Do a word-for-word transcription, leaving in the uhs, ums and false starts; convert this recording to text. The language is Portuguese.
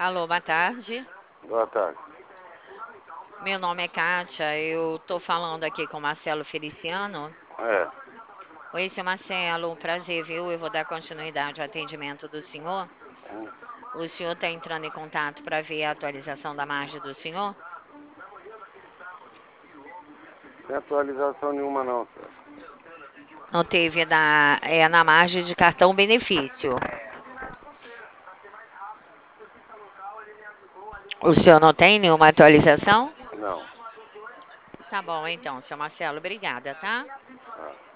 Alô, boa tarde. Boa tarde. Meu nome é Kátia. Eu estou falando aqui com o Marcelo Feliciano. É, Oi, seu Marcelo, um prazer, viu? Eu vou dar continuidade ao atendimento do senhor. hum, O senhor está entrando em contato para ver a atualização da margem do senhor? sem atualização nenhuma não, senhor. Não teve na, é, na margem de cartão benefício. O senhor não tem nenhuma atualização? Não. Tá bom, então, seu Marcelo, obrigada, tá? Ah.